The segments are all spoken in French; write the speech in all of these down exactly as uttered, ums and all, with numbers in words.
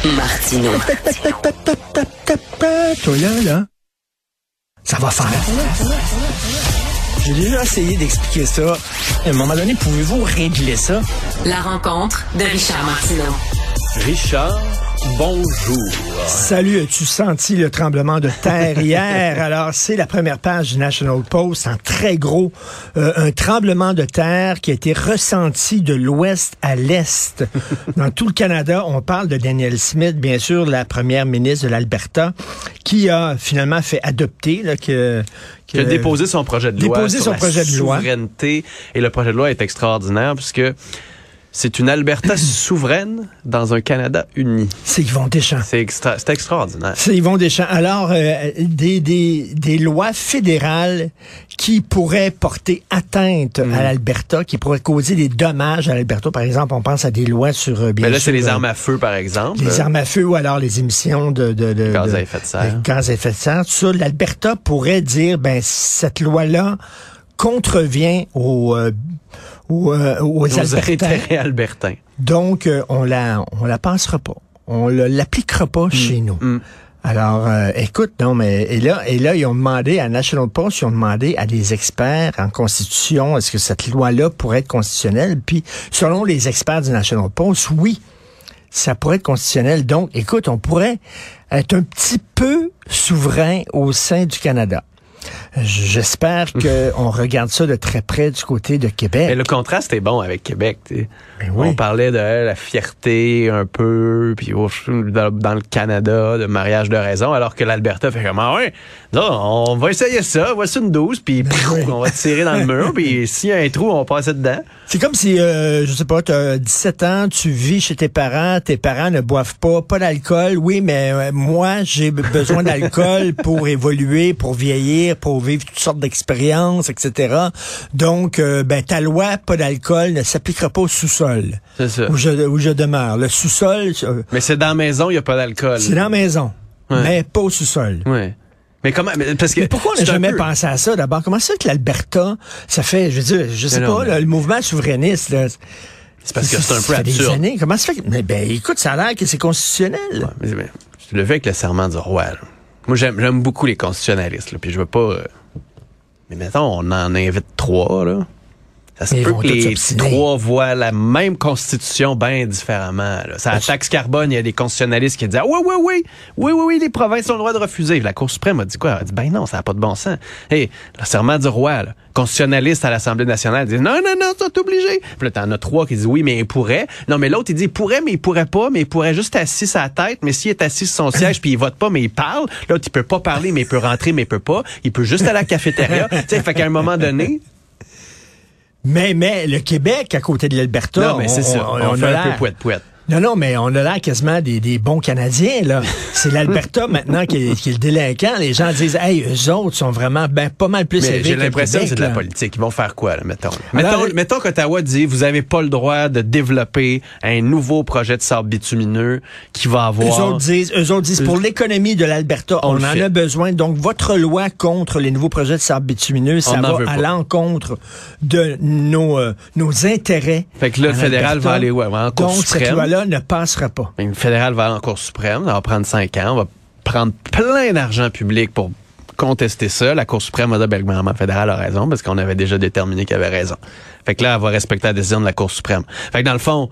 Martineau. Toi là, là, ça va faire. J'ai déjà essayé d'expliquer ça. À un moment donné, pouvez-vous régler ça? La rencontre de Richard Martineau. Richard, bonjour. Salut, as-tu senti le tremblement de terre hier? Alors, c'est la première page du National Post, en très gros, euh, un tremblement de terre qui a été ressenti de l'ouest à l'est. Dans tout le Canada, on parle de Danielle Smith, bien sûr, la première ministre de l'Alberta, qui a finalement fait adopter là, que... Qui a déposé son projet de loi déposé sur son la projet de loi. souveraineté. Et le projet de loi est extraordinaire puisque c'est une Alberta souveraine dans un Canada uni. C'est Yvon Deschamps. C'est extra, c'est extraordinaire. C'est Yvon Deschamps. Alors, euh, des, des, des lois fédérales qui pourraient porter atteinte mmh. à l'Alberta, qui pourraient causer des dommages à l'Alberta. Par exemple, on pense à des lois sur... Euh, bien Mais là, sûr, c'est les euh, armes à feu, par exemple. Les armes à feu ou alors les émissions de... de, de gaz de, à effet de serre. De gaz à effet de serre. Tout ça, l'Alberta pourrait dire, ben cette loi-là contrevient aux... Euh, aux, euh, aux, aux intérêts albertains. Donc, euh, on la on la passera pas. On le, l'appliquera pas mmh. chez nous. Mmh. Alors, euh, écoute, non, mais et là, et là, ils ont demandé à National Post, ils ont demandé à des experts en constitution, est-ce que cette loi-là pourrait être constitutionnelle? Puis, selon les experts du National Post, oui, ça pourrait être constitutionnel. Donc, écoute, on pourrait être un petit peu souverain au sein du Canada. J'espère qu'on regarde ça de très près du côté de Québec. Mais le contraste est bon avec Québec. Tu sais. Oui. On parlait de la fierté un peu, puis oh, dans le Canada, de mariage de raison, alors que l'Alberta fait comme, ah ouais, non, on va essayer ça, voici une douce, puis oui. on va tirer dans le mur, puis s'il y a un trou, on va passer dedans. C'est comme si, euh, je sais pas, tu as dix-sept ans, tu vis chez tes parents, tes parents ne boivent pas, pas d'alcool, oui, mais euh, moi, j'ai besoin d'alcool pour évoluer, pour vieillir, pour vivre toutes sortes d'expériences, et cetera. Donc, euh, ben ta loi, pas d'alcool, ne s'appliquera pas au sous-sol. C'est ça. Où je, où je demeure. Le sous-sol... Euh, mais c'est dans la maison, il n'y a pas d'alcool. C'est dans la maison, ouais. mais pas au sous-sol. Oui. Mais comment, mais parce que. Mais pourquoi on n'a jamais peu... pensé à ça, d'abord? Comment ça que l'Alberta, ça fait, je veux dire, je sais non, pas, mais... là, le mouvement souverainiste, là, c'est parce que c'est un peu ça absurde. Des années. Comment ça fait que, mais ben, écoute, ça a l'air que c'est constitutionnel. Ouais, mais, mais, je le fais avec le serment du roi, là. Moi, j'aime, j'aime beaucoup les constitutionnalistes, là, puis je veux pas, euh... mais mettons, on en invite trois, là. Ça se peut que les trois voient la même constitution bien différemment. Là. Ça, la taxe carbone, il y a des constitutionnalistes qui disent ah, oui, oui, oui, oui, oui, oui, les provinces ont le droit de refuser. La Cour suprême a dit quoi? Elle a dit ben non, ça n'a pas de bon sens. Hey, le serment du roi, là, constitutionnaliste à l'Assemblée nationale, dit non, non, non, c'est obligé. Puis là, t'en as trois qui disent oui, mais il pourrait. Non, mais l'autre, il dit il pourrait, mais il pourrait pas, mais il pourrait juste assis sur la tête, mais s'il est assis sur son siège puis il vote pas, mais il parle. L'autre, il peut pas parler, mais il peut rentrer, mais il peut pas. Il peut juste aller à la cafétéria. Tu sais, fait qu'à un moment donné. Mais, mais le Québec, à côté de l'Alberta, non, mais c'est ça. On, on, on fait un peu pouette-pouette. Non, non, mais on a l'air quasiment des, des bons Canadiens, là. C'est l'Alberta maintenant qui est, qui est le délinquant. Les gens disent, hey, eux autres sont vraiment ben, pas mal plus élevés. J'ai l'impression que c'est de la politique. Ils vont faire quoi, là, mettons? Alors, mettons, mettons qu'Ottawa dit, vous avez pas le droit de développer un nouveau projet de sable bitumineux qui va avoir... Eux autres disent, eux autres disent, pour l'économie de l'Alberta, on, on en fait. a besoin. Donc, votre loi contre les nouveaux projets de sable bitumineux, ça va à l'encontre de nos, euh, nos intérêts. Fait que là, le fédéral va aller ouais, en Cour suprême. Cette loi-là ne passera pas. Le fédéral va aller en Cour suprême, ça va prendre cinq ans, on va prendre plein d'argent public pour contester ça. La Cour suprême a dit, ben, le gouvernement fédéral a raison, parce qu'on avait déjà déterminé qu'il avait raison. Fait que là, elle va respecter la décision de la Cour suprême. Fait que dans le fond,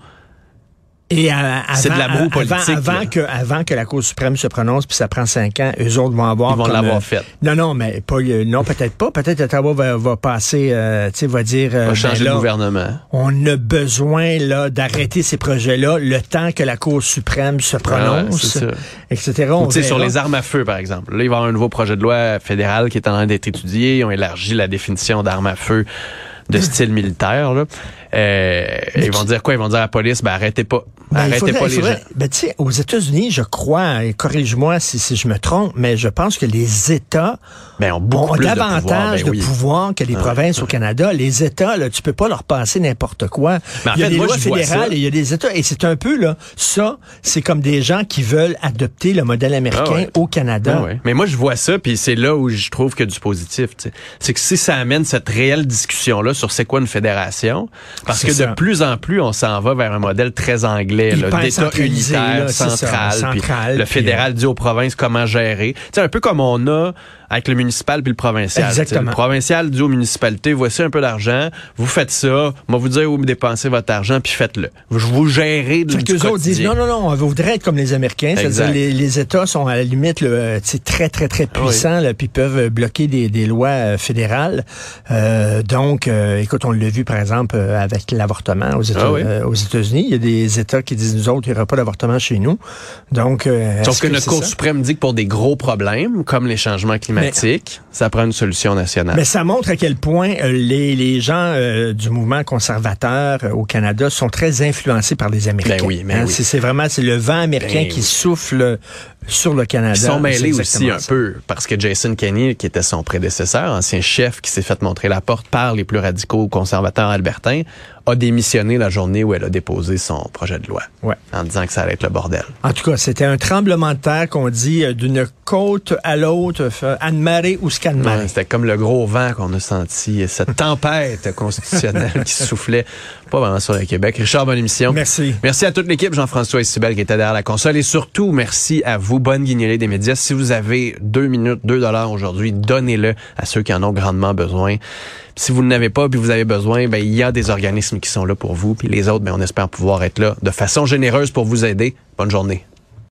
Et à, avant, c'est de la broue politique. Avant, avant, que, avant que la Cour suprême se prononce, puis ça prend cinq ans, eux autres vont avoir... Ils vont comme, l'avoir euh, fait. Non, non, mais pas, euh, non, peut-être pas. Peut-être Ottawa va, va passer, euh, tu sais, va dire... Euh, va changer ben, là, de gouvernement. On a besoin là d'arrêter ces projets-là le temps que la Cour suprême se prononce, ah ouais, et cetera. Tu sais, sur les armes à feu, par exemple. Là, il va y avoir un nouveau projet de loi fédéral qui est en train d'être étudié. Ils ont élargi la définition d'armes à feu de style militaire, là. Euh, ils vont dire quoi? Ils vont dire à la police, ben arrêtez pas. Ben, arrêtez faudrait, pas les faudrait, gens. Ben, tu sais, aux États-Unis, je crois, et corrige-moi si, si je me trompe, mais je pense que les États ben, ont, beaucoup ont plus davantage de pouvoir, ben, de oui. pouvoir que les ah, provinces ah. au Canada. Les États, là, tu peux pas leur passer n'importe quoi. Mais en il y a fait, des moi, lois je vois fédérales ça. et il y a des États. Et c'est un peu, là, ça, c'est comme des gens qui veulent adopter le modèle américain ah, ouais. au Canada. Ah, ouais. Mais moi, je vois ça, puis c'est là où je trouve qu'il y a du positif. T'sais. C'est que si ça amène cette réelle discussion-là sur c'est quoi une fédération, Parce C'est que ça. de plus en plus, on s'en va vers un modèle très anglais, là, Hyper d'État centralisé, unitaire, là, c'est central, ça, puis central, le puis, fédéral dit aux provinces comment gérer. Tu sais, un peu comme on a avec le municipal puis le provincial. Exactement. T'sais, le provincial dit aux municipalités, voici un peu d'argent, vous faites ça, moi vous dire où vous dépensez votre argent, puis faites-le. Je vous gérez de, Fait du qu'eux autres disent, quotidien. non, non, non, on voudrait être comme les Américains. C'est-à-dire, les, les États sont à la limite là, très, très, très puissants, oui. là, puis peuvent bloquer des, des lois euh, fédérales. Euh, donc, euh, écoute, on l'a vu, par exemple, euh, avec l'avortement aux, États, ah oui. euh, aux États-Unis. Il y a des États qui disent, nous autres, il n'y aura pas d'avortement chez nous. Donc, euh, Sauf que, que notre Cour ça? suprême dit que pour des gros problèmes, comme les changements climatiques, mais, ça prend une solution nationale. Mais ça montre à quel point euh, les, les gens euh, du mouvement conservateur euh, au Canada sont très influencés par les Américains. Ben oui, mais hein, oui. C'est, c'est vraiment c'est le vent américain ben qui oui. souffle sur le Canada. Ils sont mêlés aussi un ça. peu, parce que Jason Kenney, qui était son prédécesseur, ancien chef qui s'est fait montrer la porte par les plus radicaux conservateurs albertains, a démissionné la journée où elle a déposé son projet de loi. Ouais. En disant que ça allait être le bordel. En tout cas, c'était un tremblement de terre qu'on dit euh, d'une côte à l'autre, Anne-Marie ou Scanmarie. Ouais, c'était comme le gros vent qu'on a senti, cette tempête constitutionnelle qui soufflait pas vraiment sur le Québec. Richard, bonne émission. Merci. Merci à toute l'équipe, Jean-François et Cybèle qui étaient derrière la console. Et surtout, merci à vous, bonne guignolée des médias. Si vous avez deux minutes, deux dollars aujourd'hui, donnez-le à ceux qui en ont grandement besoin. Si vous n'en avez pas puis vous avez besoin, ben il y a des organismes qui sont là pour vous. Puis les autres, ben on espère pouvoir être là de façon généreuse pour vous aider. Bonne journée.